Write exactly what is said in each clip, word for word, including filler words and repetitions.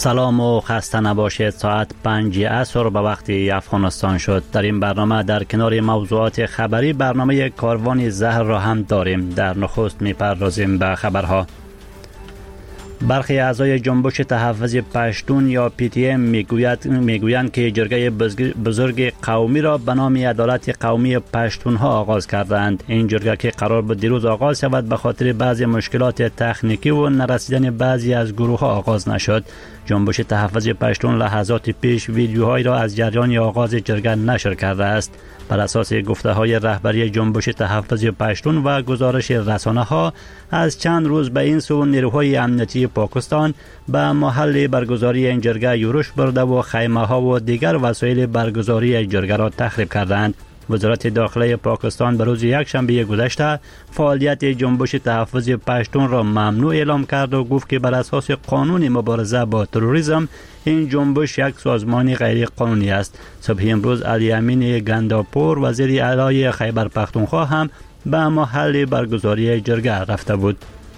سلام و خسته نباشید. ساعت پنج عصر به وقت افغانستان شد. در این برنامه در کنار موضوعات خبری برنامه کاروان زهر را هم داریم. در نخست میپردازیم به خبرها. برخی اعضای جنبش تحفظ پشتون یا پی تی ام میگوید میگویند که جرگه بزرگ قومی را به نام عدالت قومی پشتونها آغاز کردند. این جرگه که قرار بود دیروز آغاز شود به خاطر بعضی مشکلات تکنیکی و نرسیدن بعضی از گروه ها آغاز نشد. جنبش تحفظ پشتون لحظات پیش ویدیوهایی را از جریان آغاز جرگه نشر کرده است. بر اساس گفته های رهبری جنبش تحفظ پشتون و گزارش رسانه ها، از چند روز به این سو نیروهای امنیتی پاکستان به محل برگزاری این جرگه یورش برده و خیمه ها و دیگر وسایل برگزاری جرگه را تخریب کردند. وزارت داخله پاکستان به روز یکشنبه گذشته فعالیت جنبش تحفظ پشتون را ممنوع اعلام کرد و گفت که بر اساس قانون مبارزه با تروریسم این جنبش یک سازمان غیر قانونی است. صبح امروز علی امین گنداپور وزیر اعلی خیبر پختونخوا هم به محل برگزاری جرگه رفته بود.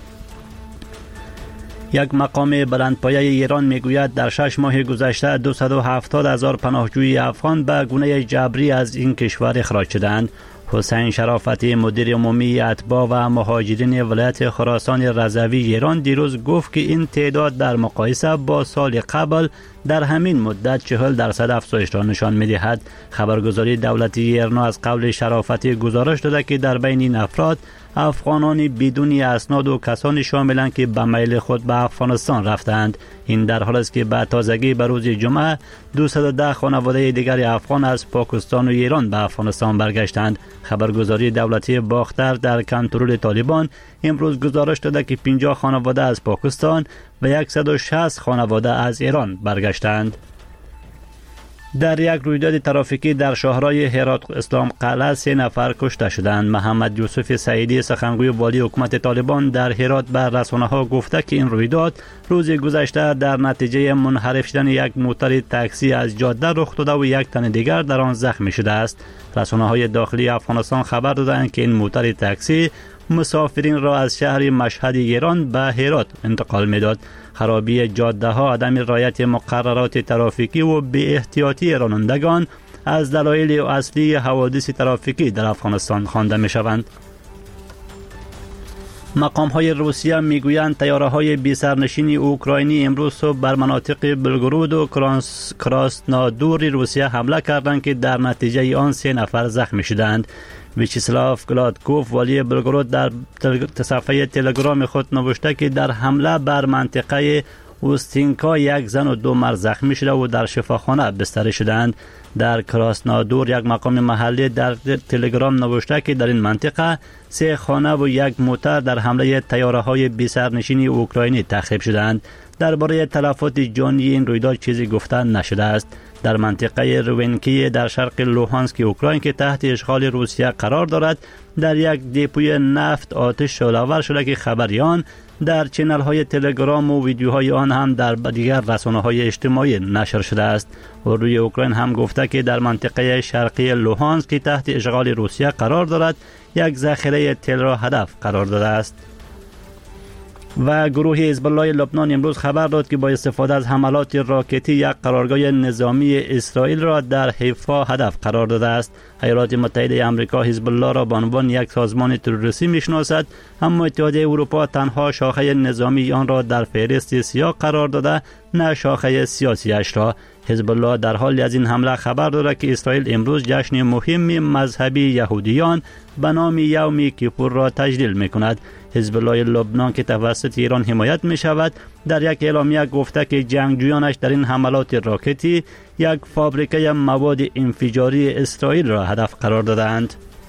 یک مقام بلندپایه ایران میگوید در شش ماه گذشته دویست و هفتاد هزار پناهجوی افغان به گونه جبری از این کشور اخراج شدند. حسین شرافتی مدیر عمومی اتباع و مهاجرین ولایت خراسان رضوی ایران دیروز گفت که این تعداد در مقایسه با سال قبل در همین مدت چهل درصد افزایش را نشان می‌دهد. خبرگزاری دولتی ایران از قول شرافتی گزارش داده که در بین این افراد افغانان بدون اسناد و کسانی شاملند که به میل خود به افغانستان رفتند. این در حالی است که به تازگی به روز جمعه دویست و ده خانواده دیگر افغان از پاکستان و ایران به افغانستان برگشتند. خبرگزاری دولتی باختر در کنترل طالبان امروز گزارش داده که پنجاه خانواده از پاکستان و صد و شصت خانواده از ایران برگشتند. در یک رویداد ترافیکی در شاهراه هرات اسلام قلعه سه نفر کشته شدند. محمد یوسف سعیدی سخنگوی والی حکومت طالبان در هرات به رسانه ها گفته که این رویداد روز گذشته در نتیجه منحرف شدن یک موتر تاکسی از جاده رخ داده و یک تن دیگر در آن زخمی شده است. رسانه های داخلی افغانستان خبر دادند که این موتر تاکسی مسافرین را از شهر مشهد ایران به هرات انتقال میداد. خرابی جاده ها، عدم رعایت مقررات ترافیکی و بی احتیاطی رانندگان از دلایل اصلی حوادث ترافیکی در افغانستان خوانده می شوند. مقام های روسیه می گویند طیاره های بی سرنشین اوکراینی امروز صبح بر مناطق بلگرود و کراسنادور روسیه حمله کردند که در نتیجه آن سه نفر زخمی شدند. ویچسلاف گلادکوف والی بلگرود در صفحه تلگرام خود نوشته که در حمله بر منطقه اوستینکا یک زن و دو مرد زخمی شده و در شفاخانه بستری شدند. در کراسنادور یک مقام محلی در تلگرام نوشته که در این منطقه سه خانه و یک موتر در حمله طیاره های بی سرنشین اوکراینی تخریب شدند. درباره تلفات جانی این رویداد چیزی گفته نشده است. در منطقه روینکی در شرق لوهانسک اوکراین که تحت اشغال روسیه قرار دارد در یک دیپوی نفت آتش شعله‌آور شده که خبریان در چینل های تلگرام و ویدیوهای آن هم در دیگر رسانه های اجتماعی نشر شده است. روی اوکراین هم گفته که در منطقه شرقی لوهانسک که تحت اشغال روسیه قرار دارد یک ذخیره تل را هدف قرار داده است. و گروه حزب الله لبنان امروز خبر داد که با استفاده از حملات راکتی یک قرارگاه نظامی اسرائیل را در حیفا هدف قرار داده است. ایالات متحده آمریکا حزب الله را به عنوان یک سازمان تروریستی میشناسد، اما اتحادیه اروپا تنها شاخه نظامی آن را در فهرست سیاه قرار داده، نه شاخه سیاسیش را. حزب الله در حال از این حمله خبر دارد که اسرائیل امروز جشن مهم مذهبی یهودیان به نام یوم کیپور را تجلیل می‌کند. حزب الله لبنان که توسط ایران حمایت می شود در یک اعلامیه گفته که جنگجویانش در این حملات راکتی یک فابریکه مواد انفجاری اسرائیل را هدف قرار دادند.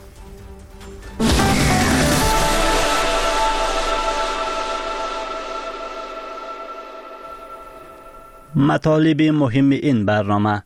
مطالب مهم این برنامه: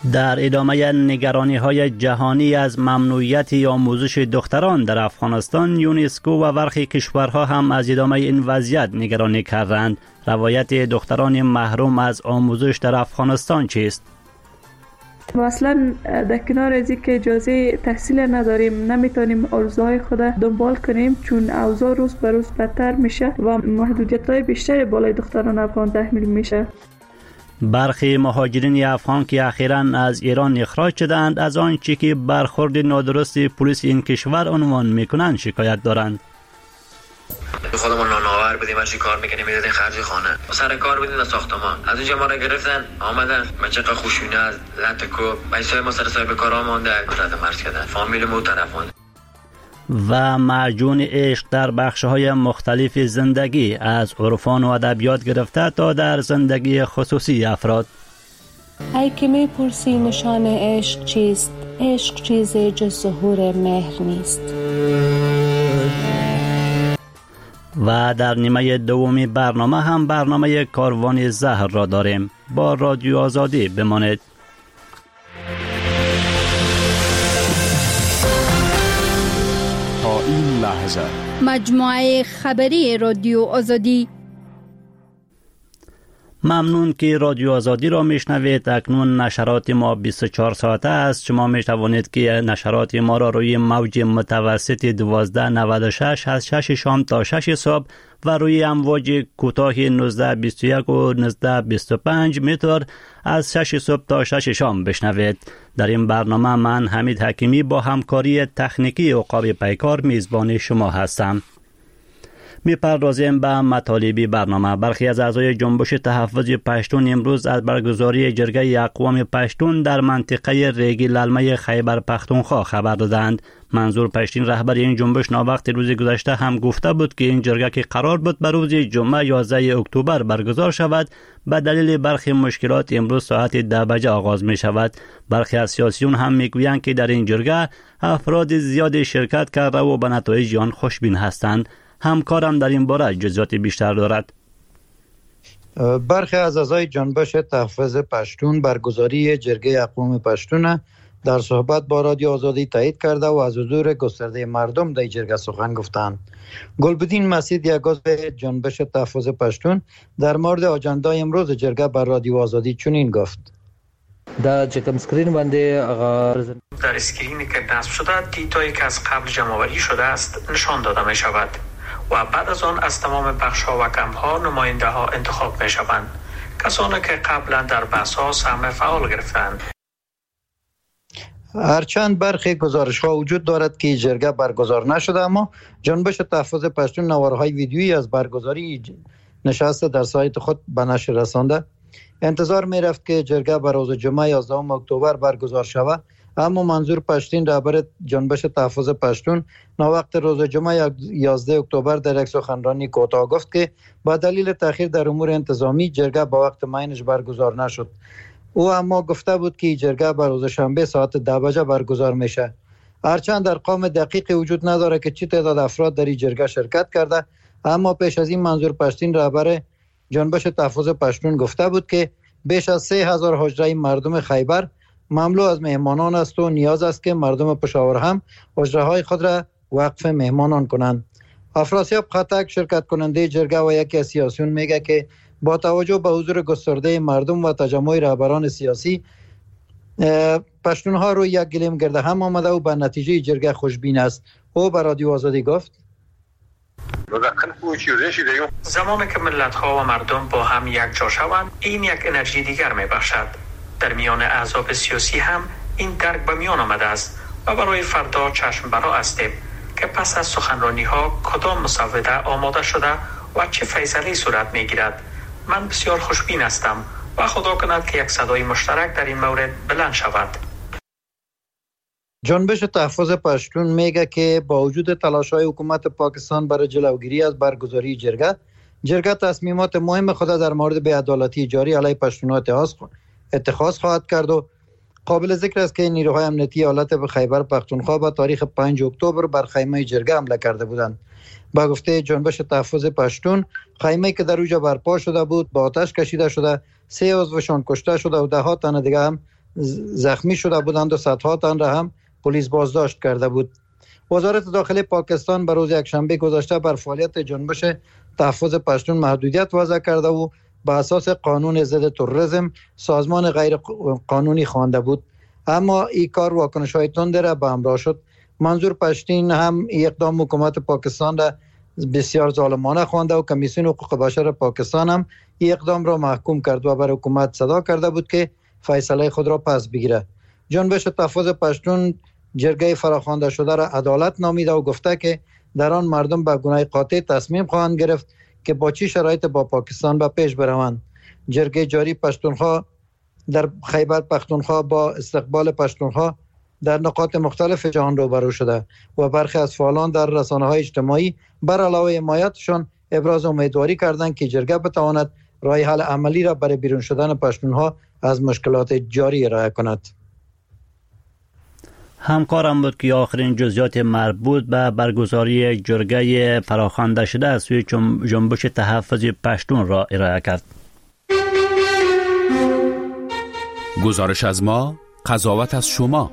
در ادامه نگرانی های جهانی از ممنوعیت آموزش دختران در افغانستان، یونسکو و برخی کشورها هم از ادامه این وضعیت نگرانی کردند. روایت دختران محروم از آموزش در افغانستان چیست؟ اصلا در کنار از اینکه اجازه تحصیل نداریم، نمیتونیم آرزوهای خود دنبال کنیم، چون اوضاع روز به روز بدتر میشه و محدودیت‌های بیشتری بالای دختران افغان تحمیل میشه. برخی مهاجرین افغان که اخیراً از ایران اخراج شدند از آنچه که برخورد نادرست پلیس این کشور عنوان میکنند شکایت دارند. خودمون نانآور بودیم، هرچی کار میکنیم میدادیم خرج خانه، سر کار بودیم در ساختمان، از اونجا ما را گرفتن آمدن من چقدر خوشبینه از لط کوب بایسای ما سر صاحب کارا مونده رد مرز کردن، فامیل مو طرفان. و معجون عشق در بخش‌های مختلف زندگی، از عرفان و ادبیات گرفته تا در زندگی خصوصی افراد. ای که میپرسی نشان عشق چیست؟ عشق چیزی جز ظهور مهر نیست. و در نیمه دومی برنامه هم برنامه کاروان زهر را داریم. با رادیو آزادی بمانید. تا این لحظه مجموعه خبری رادیو آزادی. ممنون که رادیو آزادی را میشنوید. اکنون نشرات ما بیست و چهار ساعته است. شما میتوانید که نشرات ما را روی موج متوسط دوازده نود و شش از شش شام تا شش صبح و روی امواج کوتاه نوزده بیست و یک و نوزده بیست و پنج متر از شش صبح تا شش شام بشنوید. در این برنامه من حمید حکیمی با همکاری تکنیکی عقاب پیکار میزبان شما هستم. میپردازیم به مطالب برنامه. برخی از اعضای جنبش تحفظ پشتون امروز از برگزاری جرگه اقوام پشتون در منطقه ریگی للمه خیبر پختونخوا خبر دادند. منظور پشتین رهبر این جنبش ناوقت روز گذشته هم گفته بود که این جرگه که قرار بود به روز جمعه یازده اکتبر برگزار شود، به دلیل برخی مشکلات امروز ساعت ده بجه آغاز می شود. برخی از سیاسیون هم میگویند که در این جرگه افراد زیادی شرکت کرده و به نتایج آن خوشبین هستند. همکارم در این باره جزئیات بیشتر دارد. برخی از اعضای جنبش تحفظ پشتون برگزاری جرگه اقوام پشتون در صحبت با رادیو آزادی تایید کرده و از حضور گسترده مردم در جرگه سخن گفتند. گلبدین مسعود یک عضو جنبش تحفظ پشتون در مورد اجندای امروز جرگه بر رادیو آزادی چنین گفت: در چکم اسکرین بنده در اسکرینی که نصب شده دیتایی که از قبل جمع‌آوری شده است نشان داده می شود و بعد از آن از تمام بخش‌ها و کمپ‌ها نماینده‌ها انتخاب می‌شوند، کسانی که قبلا در بحث‌ها سهم فعال گرفتند. هرچند برخی گزارش‌ها وجود دارد که جرگه برگزار نشده، اما جنبش تحفظ پشتون نوارهای ویدیویی از برگزاری نشست در سایت خود به نشر رسانده. انتظار می‌رفت که جرگه بر روز جمعه یازده اکتبر برگزار شود، اما منظور پشتین رهبر جنبش تحفظ پشتون ناوقت روز جمعه یازده اکتبر در یک سخنرانی کوتاه گفت که با دلیل تأخیر در امور انتظامی جرگه با وقت معینش برگزار نشد. او اما گفته بود که جرگه بر روز شنبه ساعت ده بجه برگزار میشه. هرچند ارقام دقیقی وجود نداره که چی تعداد افراد در این جرگه شرکت کرده، اما پیش از این منظور پشتین رهبر جنبش تحفظ پشتون گفته بود که بیش از سه هزار حجره مردم خیبر مملو از مهمانان است و نیاز است که مردم پشاور هم حجره های خود را وقف مهمانان کنند. افراسیاب خطک شرکت کننده جرگه و یکی از سیاسیون میگه که با توجه به حضور گسترده مردم و تجمع رهبران سیاسی، پشتونها روی یک گلیم گرده هم آمده و به نتیجه جرگه خوشبین است. او به رادیو آزادی گفت: زمانی که ملت‌ها و مردم با هم یک جا شوند، این یک انرژی دیگر میبخشد. در میان احزاب سیاسی هم این درک به میان آمده است و برای فردا چشم برا هستیم که پس از سخنرانی ها کدام مسوده آماده شده و چه فیصله صورت می گیرد. من بسیار خوشبین هستم و خدا کند که یک صدای مشترک در این مورد بلند شود. جنبش تحفظ پشتون میگه که با وجود تلاش‌های حکومت پاکستان برای جلوگیری از برگزاری جرگه، جرگه تصمیمات مهم خود در مورد بی‌عدالتی جاری علیه پشتونها اتخاذ خواهد کرد و قابل ذکر است که نیروهای امنیتی ایالت خیبر پختونخوا با تاریخ پنج اکتبر بر خیمه جرگه حمله کرده بودند. با گفته جنبش تحفظ پشتون، خیمه‌ای که در اوجا برپا شده بود با آتش کشیده شده، سه عضوشان کشته شده و ده ها تن دیگه هم زخمی شده بودند و صدها تن را هم پلیس بازداشت کرده بود. وزارت داخلی پاکستان به روز یکشنبه گذشته بر فعالیت جنبش تحفظ پشتون محدودیت وضع کرده و به اساس قانون ضد تروریسم سازمان غیر قانونی خوانده بود، اما این کار واکنش‌های تند را به همراه شد. منظور پشتین هم اقدام حکومت پاکستان را بسیار ظالمانه خوانده و کمیسیون حقوق بشر پاکستان هم این اقدام را محکوم کرد و بر حکومت صدا کرده بود که فیصله خود را پس بگیره. جنبش تحفظ پشتون جرگه فراخوانده شده را عدالت نامیده و گفته که در آن مردم به گونه قاطع تصمیم خواهند گرفت که با چی شرایط با پاکستان به پیش بروند. جرگه جاری پشتونخوا در خیبر پختونخوا با استقبال پشتونخوا در نقاط مختلف جهان روبرو شده و برخی از فعالان در رسانه‌های اجتماعی بر علاوه حمایتشان ابراز امیدواری کردند که جرگه بتواند راه حل عملی را برای بیرون شدن پشتونها از مشکلات جاری ارائه کند. همکارم بود که آخرین جزئیات مربوط به برگزاری جرگه فراخوانده شده از سوی جنبش تحفظ پشتون را ارائه کرد. گزارش از ما، قضاوت از شما.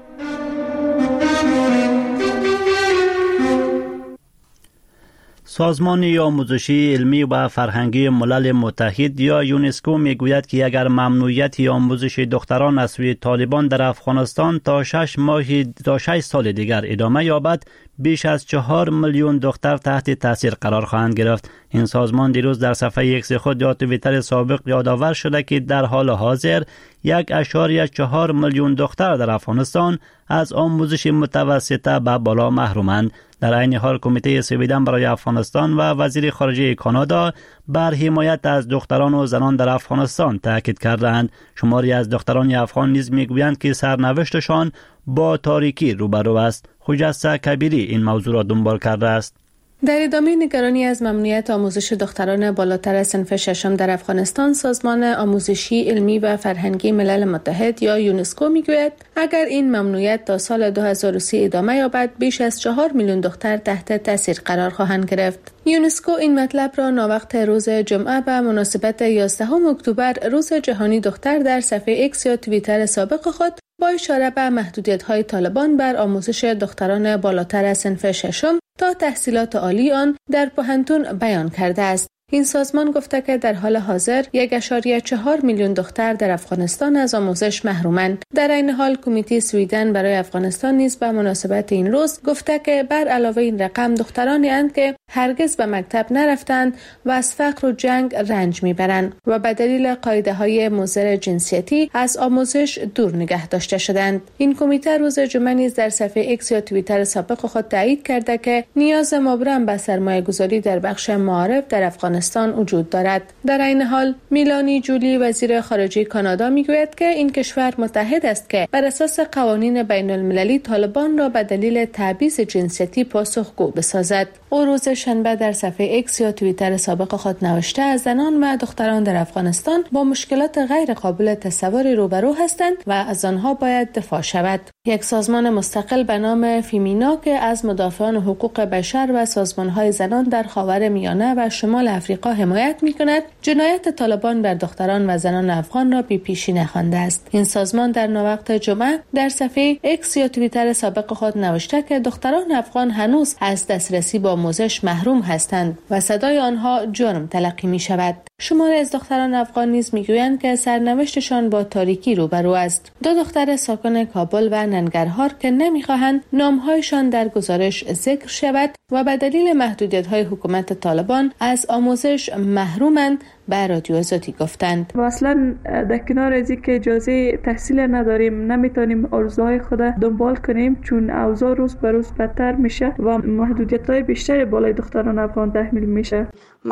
سازمان آموزشی علمی و فرهنگی ملل متحد یا یونسکو میگوید که اگر ممنوعیت آموزش دختران از سوی طالبان در افغانستان تا شش ماه تا شش سال دیگر ادامه یابد، بیش از چهار میلیون دختر تحت تاثیر قرار خواهند گرفت. این سازمان دیروز در صفحه ایکس خود یا توییتر سابق یادآور شده که در حال حاضر یک اشاری چهار میلیون دختر در افغانستان از آموزش متوسطه به بالا محرومند. در عین حال کمیته سویدن برای افغانستان و وزیر خارجه کانادا بر حمایت از دختران و زنان در افغانستان تاکید کردند. شماری از دختران افغان نیز میگویند که سرنوشتشان با تاریکی روبرو است. خجسته کبیری این موضوع را دنبال کرده است. در ادامه نگرانی از ممنوعیت آموزش دختران بالاتر صنف ششم در افغانستان، سازمان آموزشی علمی و فرهنگی ملل متحد یا یونسکو میگوید اگر این ممنوعیت تا سال دو هزار و سی ادامه یابد، بیش از چهار میلیون دختر تحت تاثیر قرار خواهند گرفت. یونسکو این مطلب را ناوقت روز جمعه به مناسبت یازدهم اکتبر روز جهانی دختر در صفحه ایکس یا توییتر سابق خود با اشاره به محدودیت‌های طالبان بر آموزش دختران بالاتر از صنف ششم تا تحصیلات عالی آن در پوهنتون بیان کرده است. این سازمان گفته که در حال حاضر یک اشاریه چهار میلیون دختر در افغانستان از آموزش محرومند. در این حال کمیته سویدن برای افغانستان نیز به مناسبت این روز گفته که بر علاوه این رقم دخترانی اند که هرگز به مکتب نرفتند و از فقر و جنگ رنج میبرند و به دلیل قاعده‌های مضر جنسیتی از آموزش دور نگه داشته شدند. این کمیته روز جمعه نیز در صفحه ایکس یا توییتر سابق خود تایید کرده که نیاز مبرم به سرمایه‌گذاری در بخش معارف در افغانستان وجود دارد. در این حال میلانی جولی وزیر خارجه کانادا میگوید که این کشور متحد است که بر اساس قوانین بین المللی طالبان را به دلیل تبعیض جنسیتی پاسخگو بسازد. او روز شنبه در صفحه ایکس یا توییتر سابق خود نوشته از زنان و دختران در افغانستان با مشکلات غیر قابل تصور روبرو هستند و از آنها باید دفاع شود. یک سازمان مستقل به نام فیمینا که از مدافعان حقوق بشر و سازمان‌های زنان در خاورمیانه و شمال آفریقا حمایت می‌کند، جنایت طالبان بر دختران و زنان افغان را بی‌پیشینه خوانده است. این سازمان در نووقت جمعه در صفحه ایکس یا توییتر سابق خود نوشته که دختران افغان هنوز از دسترسی به آموزش محروم هستند و صدای آنها جرم تلقی می‌شود. شماری از دختران افغان نیز میگویند که سرنوشتشان با تاریکی روبرو است. دو دختر ساکن کابل و ننگرهار که نمیخواهند نامهایشان در گزارش ذکر شود و به دلیل محدودیت‌های حکومت طالبان از آموزش محرومند به رادیو آزادی گفتند. اصلا در کنار از اینکه اجازه تحصیل نداریم، نمیتونیم آرزوهای خود دنبال کنیم چون اوضاع روز به روز بدتر میشه و محدودیت‌های بیشتری بالای دختران افغان تحمیل میشه.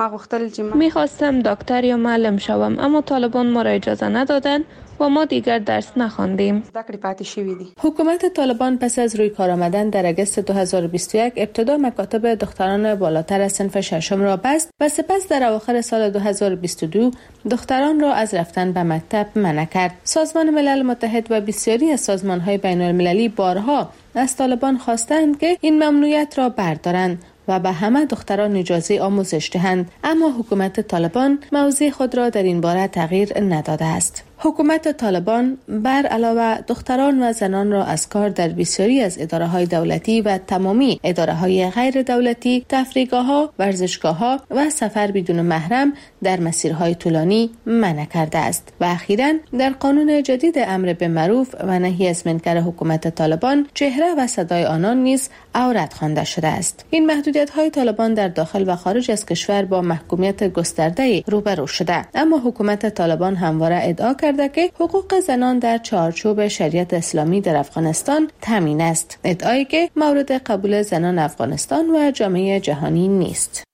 میخواستم دکتر یا معلم شوم اما طالبان ما را اجازه ندادن و ما دیگر درس نخواندیم. حکومت طالبان پس از روی کار آمدن در اگست دو هزار و بیست و یک ابتدا مکاتب دختران بالاتر از صنف ششم را بست و سپس در اواخر سال دو هزار و بیست و دو دختران را از رفتن به مکتب منع کرد. سازمان ملل متحد و بسیاری از سازمان‌های بین‌المللی بارها از طالبان خواستند که این ممنوعیت را بردارند و به همه دختران اجازه آموزش دهند، اما حکومت طالبان موضع خود را در این باره تغییر نداده است. حکومت طالبان بر علاوه دختران و زنان را از کار در بسیاری از اداره‌های دولتی و تمامی اداره‌های غیر دولتی، تفریحگاه‌ها، ورزشگاه‌ها و سفر بدون محرم در مسیرهای طولانی منع کرده است و اخیراً در قانون جدید امر به معروف و نهی از منکر حکومت طالبان چهره و صدای آنان نیز عورت خوانده شده است. این محدودیت‌های طالبان در داخل و خارج از کشور با محکومیت گسترده روبرو شده، اما حکومت طالبان همواره ادعا کرده که حقوق زنان در چارچوب شریعت اسلامی در افغانستان تامین است، ادعایی که مورد قبول زنان افغانستان و جامعه جهانی نیست.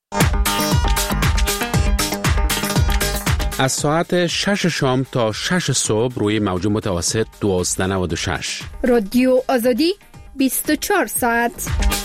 از ساعت شش شام تا شش صبح روی موج متوسط دوازده نود و شش رادیو آزادی بیست و چهار ساعت.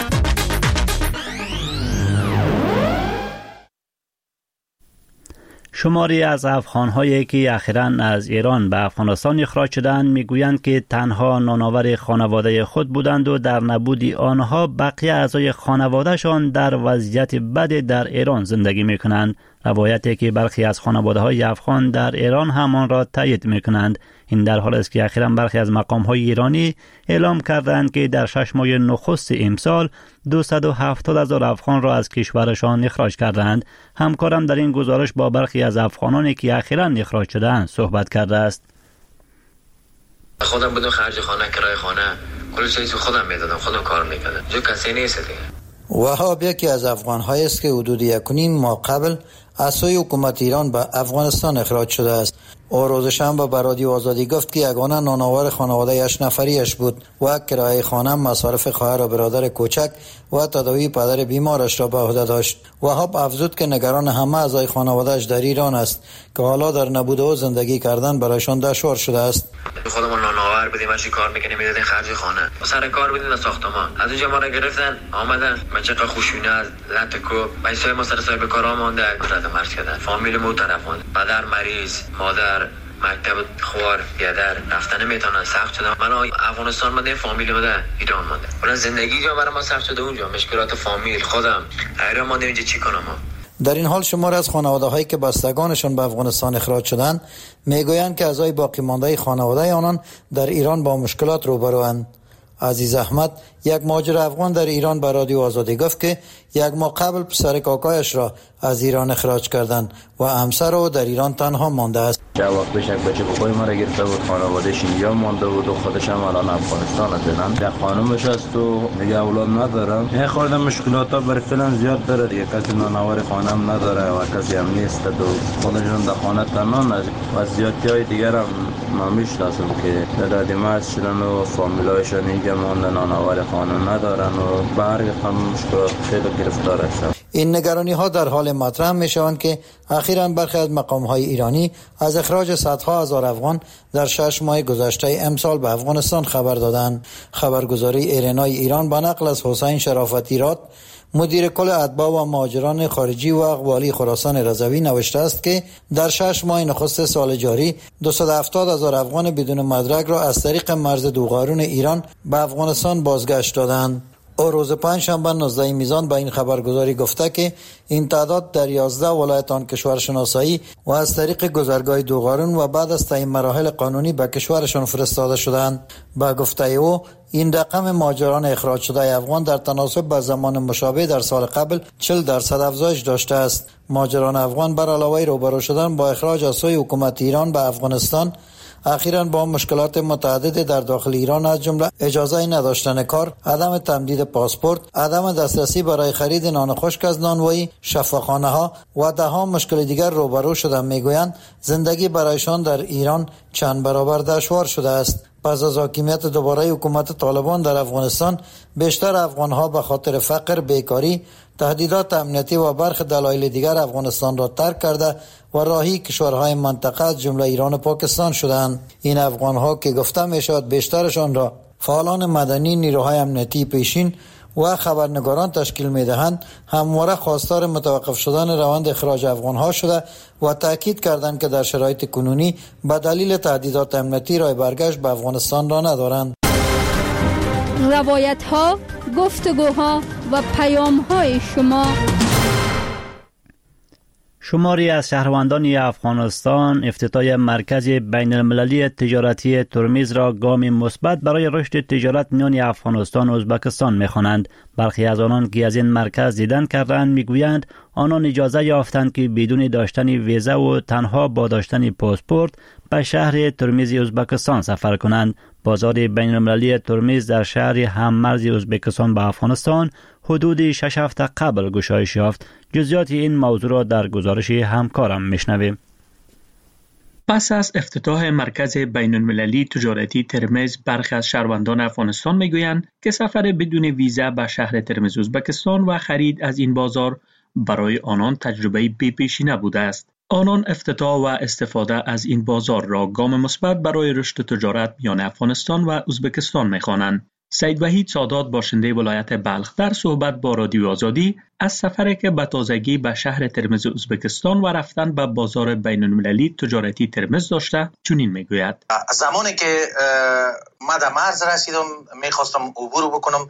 شماری از افغان‌هایی که اخیراً از ایران به افغانستان اخراج شدند میگویند که تنها نانآور خانواده خود بودند و در نبود آنها بقیه اعضای خانوادهشان در وضعیت بد در ایران زندگی میکنند. روایتی که برخی از خانواده‌های افغان در ایران همان را تایید میکنند. این در حالی است که اخیراً برخی از مقام‌های ایرانی اعلام کردند که در شش ماه نخست امسال دویست و هفتاد هزار افغان را از کشورشان اخراج کردند. همکارم در این گزارش با برخی از افغانانی که اخیراً اخراج شدند صحبت کرده است. خودم بودم خرج خانه، کرایه خانه، کل چیز خودم میدادم، خودم کار میکردم. جو کسی نیست دیگه. وهاب یکی از افغان‌هایی است که حدود یک و نیم ماه قبل از سوی حکومت ایران به افغانستان اخراج شده است. او روز شنبه به رادیو آزادی گفت که یگانه نانآور خانواده اش نفریش بود و کرایه خانه، مصارف خواهر و برادر کوچک و تداوی پدر بیمارش را به عهده داشت. وهاب افزود که نگران همه اعضای خانواده‌اش در ایران است که حالا در نبود او زندگی کردن برایشان دشوار شده است. خودمون نانآور بودیم، ماشین کار میکنیم، میدادیم خرج خانه، سر کار بودیم در ساختمان. از اونجا ما را گرفتن آمدن منطقه خوشونه از لطکو بایسای ما سر صاحب کارا مونده، گذرت مرز کردن. فامیل مو طرف مونده، پدر مریض، مادر مکتب خوار بیادر رفتن نمیتونن، سخت شده. من افغانستان مونده، فامیل مونده ایران مونده. اون زندگی جا برای ما سخت شده، اونجا مشکلات فامیل، خودم ایران مونده، اینجا چی کنم؟ در این حال شمار از خانواده‌هایی که بستگانشان به افغانستان اخراج شدند میگویند که اعضای باقی مانده خانواده آنان در ایران با مشکلات روبروند. عزیز احمد، یک مهاجر افغان در ایران به رادیو آزادی گفت که یک ماه قبل پسر کاکایش را از ایران اخراج کردند و همسر او در ایران تنها مانده است. چند وقت پیش یک بچه بخوی ما را گرفته بود، خانوادهش اینجا مانده بود و خودش هم الان افغانستان هستند. یک خانمش است و دیگه اولاد ندارم. یه خورده مشکلات ها برای فعلا زیاد داره دیگه، کسی نانآور خانه هم نداره و کسی هم نیست و خودشون در خانه تنها است و زیادی های دیگر هم ما میشناسم که دادی مرز شدن و فامیلایشان اینجا مانده، نانآور خانه ندارن و برگ هم مشکلات خیلی گرفتار هستن. این نگرانی ها در حال مطرح می شوند که اخیراً برخی از مقام های ایرانی از اخراج صدها هزار افغان در شش ماه گذشته امسال به افغانستان خبر دادند. خبرگزاری ایرنای ایران به نقل از حسین شرافتی راد، مدیر کل اتباع و مهاجران خارجی و اقوالی خراسان رضوی نوشته است که در شش ماه نخست سال جاری دویست و هفتاد هزار افغان بدون مدرک را از طریق مرز دوقارون ایران به افغانستان بازگشت دادند. او روز پنجشنبه نوزده میزان به این خبرگزاری گفته که این تعداد در یازده ولایت آن کشور شناسایی و از طریق گذرگاه دوقارون و بعد از تعیین مراحل قانونی به کشورشان فرستاده شدند. با گفته او این رقم مهاجران اخراج شده افغان در تناسب با زمان مشابه در سال قبل چهل درصد افزایش داشته است. مهاجران افغان بر علاوه روبرو شدن با اخراج از سوی حکومت ایران به افغانستان اخیراً با مشکلات متعدد در داخل ایران از جمله اجازه نداشتن کار، عدم تمدید پاسپورت، عدم دسترسی برای خرید نان خشک از نانوایی، شفاخانه ها و ده ها مشکل دیگر روبرو شدند. میگویند زندگی برایشان در ایران چند برابر دشوار شده است. پس از حاکمیت دوباره حکومت طالبان در افغانستان، بیشتر افغانها به خاطر فقر، بیکاری، تهدیدات امنیتی و برخی دلایل دیگر افغانستان را ترک کرده و راهی کشورهای منطقه از جمله ایران و پاکستان شدند. این افغانها که گفته میشود بیشترشان را فعالان مدنی، نیروهای امنیتی پیشین و خبرنگاران تشکیل میدهند، همواره خواستار متوقف شدن روند اخراج افغانها شده و تاکید کردند که در شرایط کنونی به دلیل تهدیدات امنیتی راه برگشت به افغانستان را ندارند. روایت ها، گفتگوها و پیام های شما. شماری از شهروندان افغانستان افتتاح مرکز بین المللی تجارتی ترمیز را گام مثبت برای رشد تجارت میان افغانستان و ازبکستان می‌خوانند. برخی از آنان که از این مرکز دیدن کردند میگویند آنان اجازه یافتند که بدون داشتن ویزا و تنها با داشتن پاسپورت به شهر ترمیز ازبکستان سفر کنند. بازار بین المللی ترمیز در شهر هممرز ازبکستان با افغانستان حدود شش هفته قبل گشایش یافت. جزئیات این موضوع را در گزارش همکارم میشنویم. پس از افتتاح مرکز بین المللی تجارتی ترمز، برخی از شهروندان افغانستان میگویند که سفر بدون ویزا به شهر ترمز ازبکستان و خرید از این بازار برای آنان تجربه بی‌پیشینه بوده است. آنان افتتاح و استفاده از این بازار را گام مثبت برای رشد تجارت میان افغانستان و ازبکستان می‌خوانند. سید وحید سادات، باشنده ولایت بلخ، در صحبت با رادیو آزادی از سفری که به تازگی به شهر ترمز ازبکستان و رفتن به بازار بین المللی تجارتی ترمز داشته چنین میگوید: زمانی که من در مرز رسیدم میخواستم عبور بکنم،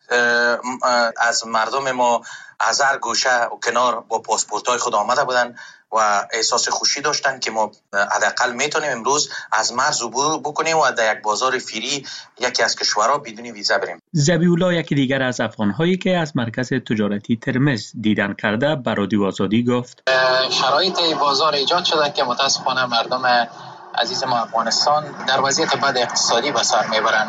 از مردم ما از هر گوشه و کنار با پاسپورت‌های خود آمده بودن و احساس خوشی داشتن که ما حداقل میتونیم امروز از مرز عبور بکنیم و در یک بازار فری یکی از کشورها بدون ویزا بریم. ذبیح‌الله، یکی دیگر از افغان‌هایی که از مرکز تجارتی ترمز دیدن کرده، بر رادیو آزادی گفت: شرایط بازار ایجاد شده که متاسفانه مردم عزیز ما افغانستان در وضعیت بد اقتصادی به سر میبرن.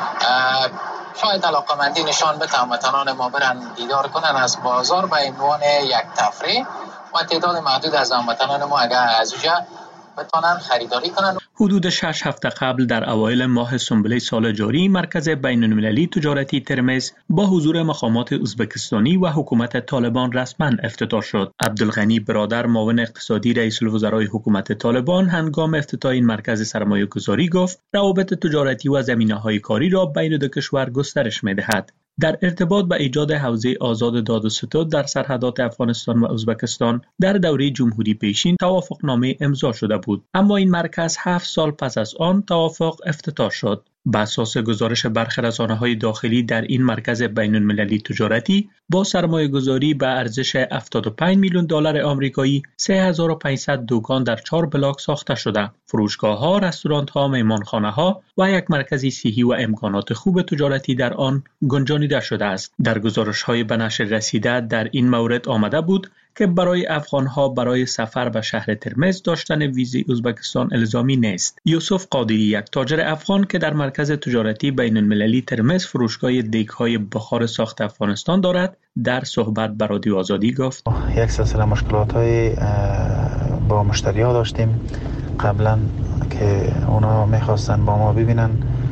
شاید علاقمندی نشان بده هموطنان ما برن دیدار کنن از بازار به عنوان یک تفریح و تعداد محدود از هموطنان ما اگر از اونجا بتونن خریداری کنن. حدود شش هفته قبل در اوایل ماه سنبله سال جاری، مرکز بین المللی تجارتی ترمز با حضور مقامات ازبکستانی و حکومت طالبان رسما افتتاح شد. عبدالغنی برادر، معاون اقتصادی رئیس الوزرای حکومت طالبان، هنگام افتتاح این مرکز سرمایه‌گذاری گفت روابط تجارتی و زمینه‌های کاری را بین دو کشور گسترش می‌دهد. در ارتباط به ایجاد حوزه آزاد داد و ستد در سرحدات افغانستان و ازبکستان در دوره جمهوری پیشین توافقنامه امضا شده بود، اما این مرکز هفت سال پس از آن توافق افتتاح شد. بر اساس گزارش برخی رسانه‌های داخلی، در این مرکز بین المللی تجارتی با سرمایه‌گذاری به ارزش هفتاد و پنج میلیون دلار آمریکایی سه هزار و پانصد دکان در چهار بلاک ساخته شده. فروشگاه‌ها، رستوران‌ها، مهمانخانه‌ها و یک مرکز صحی و امکانات خوب تجارتی در آن گنجانیده شده است. در گزارش‌های به نشر رسیده در این مورد آمده بود که برای افغان‌ها برای سفر به شهر ترمز داشتن ویزای ازبکستان الزامی نیست. یوسف قادری، یک تاجر افغان که در مرکز تجارتی بین المللی ترمز فروشگاه دیگ‌های بخار ساخت افغانستان دارد، در صحبت با رادیو آزادی گفت: یک سلسله مشکلات‌های با مشتری‌ها داشتیم قبلا که اونا می‌خواستن با ما ببینن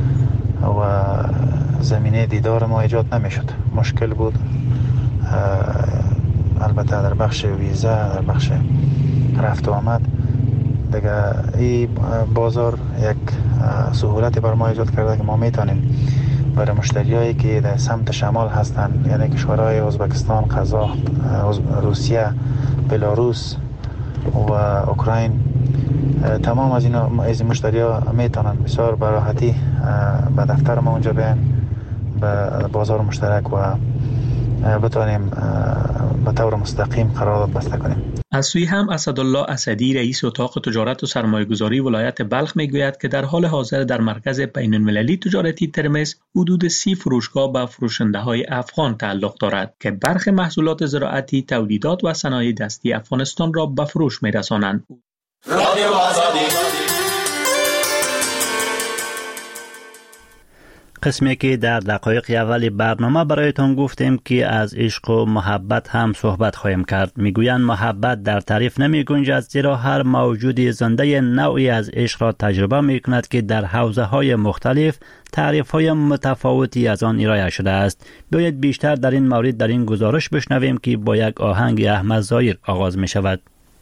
و زمینه دیدار ما ایجاد نمی‌شد. مشکل بود. البته در بخش ویزا، در بخش رفت و آمد دیگه این بازار یک سهولتی بر ما ایجاد کرده که ما میتونیم برای مشتریایی که در سمت شمال هستند، یعنی کشورهای ازبکستان، قزاق، روسیه، بلاروس و اوکراین، تمام از این از این مشتری‌ها میتونن بسیار به راحتی به دفتر ما اونجا بیان، به بازار مشترک و بتوانیم به طور مستقیم قرارداد بسته کنیم. از سوی هم اسدالله اسدی، رئیس اتاق تجارت و سرمایه‌گذاری ولایت بلخ میگوید که در حال حاضر در مرکز بین المللی تجارتی ترمز حدود سی فروشگاه به فروشنده‌های افغان تعلق دارد که برخی محصولات زراعتی، تولیدات و صنایع دستی افغانستان را به فروش می‌رسانند. رادیو آزادی. قسمی که در دقایق اول برنامه برایتان گفتیم که از عشق و محبت هم صحبت خواهیم کرد. میگویند محبت در تعریف نمی گنجد، زیرا هر موجود زنده نوعی از عشق را تجربه می کند که در حوزه های مختلف تعریف های متفاوتی از آن ارائه شده است. بیایید بیشتر در این مورد در این گزارش بشنویم که با یک آهنگ احمد ظاهر آغاز می شود.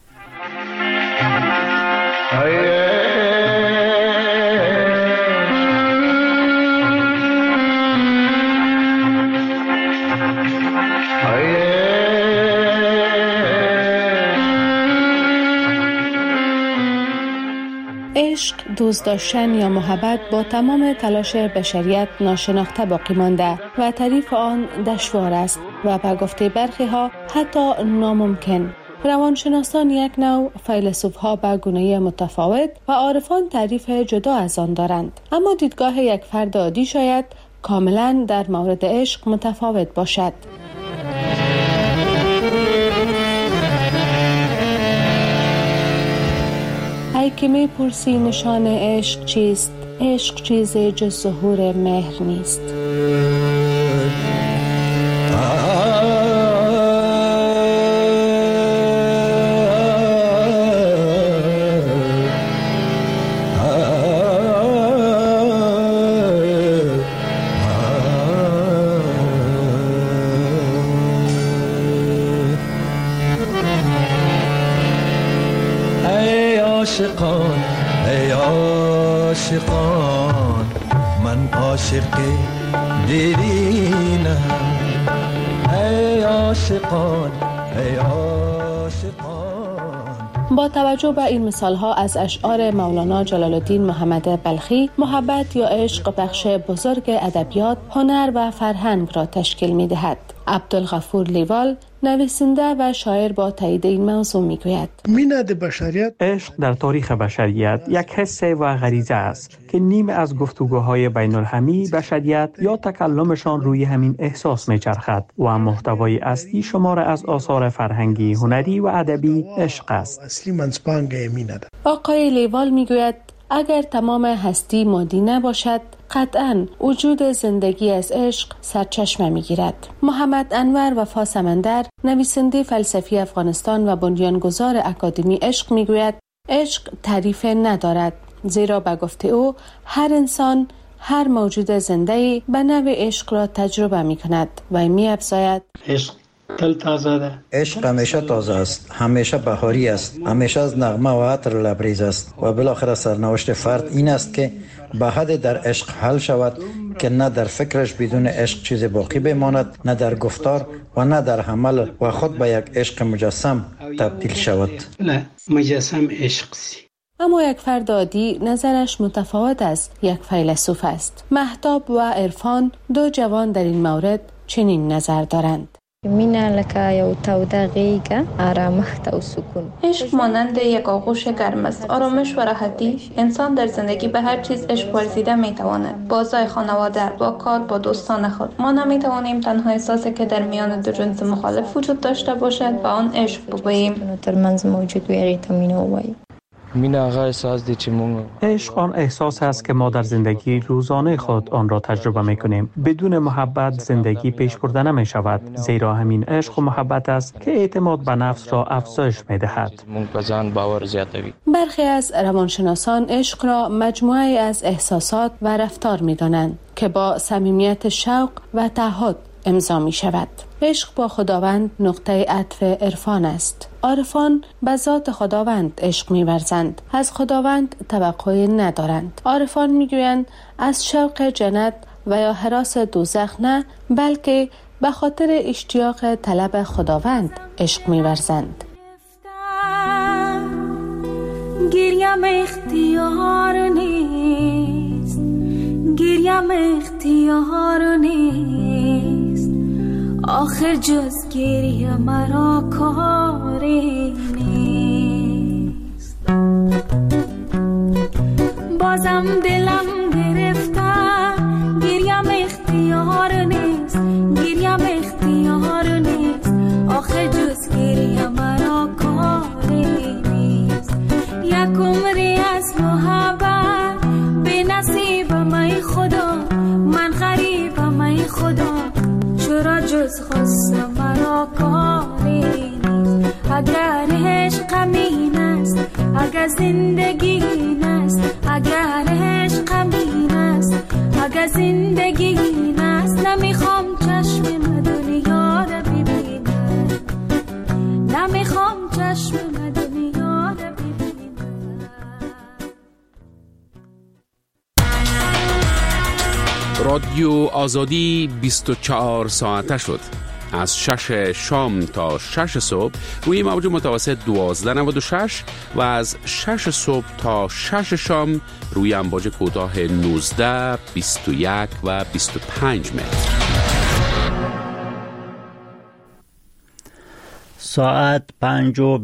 عشق، دوست داشتن یا محبت با تمام تلاش بشریت ناشناخته باقی مانده و تعریف آن دشوار است و به گفته برخی ها حتی ناممکن. روانشناسان یک نوع، فیلسوف‌ها به گونه متفاوت و عارفان تعریف جدا از آن دارند. اما دیدگاه یک فرد عادی شاید کاملا در مورد عشق متفاوت باشد. ای که می پرسی نشان عشق چیست؟ عشق چیزی جز ظهور مهر نیست. عاشقان ای عاشقان من عاشق دیرینم ای عاشقان ای عاشقان. با توجه به این مثال‌ها از اشعار مولانا جلال الدین محمد بلخی، محبت یا عشق بخش بزرگ ادبیات، هنر و فرهنگ را تشکیل می‌دهد. عبدالغفور لیوال، نویسنده و شاعر، با تایید این موضوع میگوید: مینه بشریت، عشق در تاریخ بشریت یک حس و غریزه است که نیم از گفتگوهای بین الهمی بشریت یا تکلمشان روی همین احساس میچرخد و محتوای اصلی شمار از آثار فرهنگی، هنری و ادبی عشق است. اصلی منځپانګه مینه ده. آقای لیوال میگوید اگر تمام هستی مادی نباشد، قطعاً وجود زندگی از عشق سرچشمه میگیرد. محمد انور وفا سمندر، نویسنده فلسفی افغانستان و بنیانگذار اکادمی عشق میگوید عشق تعریف ندارد، زیرا به گفته او هر انسان، هر موجود زنده به نوع عشق را تجربه میکند و می‌افزاید عشق دل تازه ده. عشق همیشه تازه است، همیشه بهاری است، همیشه از نغمه و عطر لبریز است و بالاخره سرنوشت فرد این است که به حد در عشق حل شود که نه در فکرش بدون عشق چیز باقی بماند، نه در گفتار و نه در عمل و خود به یک عشق مجسم تبدیل شود. نه مجسم عشق سی. اما یک فرد عادی نظرش متفاوت از یک فیلسوف است. مهتاب و عرفان، دو جوان در این مورد چنین نظر دارند: مینه لکه یو توده غیگه، آرامش و سکون. عشق مانند یک آغوش گرم است. آرامش و راحتی. انسان در زندگی به هر چیز عشق ورزیده میتواند. با اعضای خانواده، با کار، با دوستان خود. ما نمیتوانیم تنها احساسی که در میان دو جنس مخالف وجود داشته باشد و آن عشق بگوییم. در منځ موجود وي هغې ته مینه ووایو. مینه هغه احساس دی چې موږ عشق آن احساس است که ما در زندگی روزانه خود آن را تجربه میکنیم. بدون محبت زندگی پیش برده نمی شود، زیرا همین عشق و محبت است که اعتماد به نفس را افزایش میدهد. موږ په ځان باور زیاتوي. برخی از روانشناسان عشق را مجموعه از احساسات و رفتار میدانند که با صمیمیت شوق و تعهد امضا می شود. عشق با خداوند نقطه عطف عرفان است. عارفان به ذات خداوند عشق می ورزند، از خداوند توقعی ندارند. عارفان می گویند از شوق جنت و یا هراس دوزخ نه، بلکه به خاطر اشتیاق طلب خداوند عشق می ورزند. گریم اختیار نیست، گریم اختیار نیست، آخر جز گریه مرا کاری نیست. بازم دلم گرفتم، گریم اختیار نیست، گریم اختیار نیست، آخر جز گریه مرا کاری نیست. یک عمری از محبت به نصیبم ای خدا، من غریبم ای خدا، چرا جز غصه مرا کاری نیست. اگر عشق این است، اگر زندگی این است، اگر عشق این است، اگر زندگی این است، نمیخوام چشم دنیا را ببینم، نمیخوام چشم دنیا را ببینم. رادیو آزادی بیست و چهار ساعته شد. از شش شام تا شش صبح روی موج متوسط دوازده نود و شش و از شش صبح تا شش شام روی امواج کوتاه نوزده، بیست و یک و بیست و پنج متر. ساعت پنج و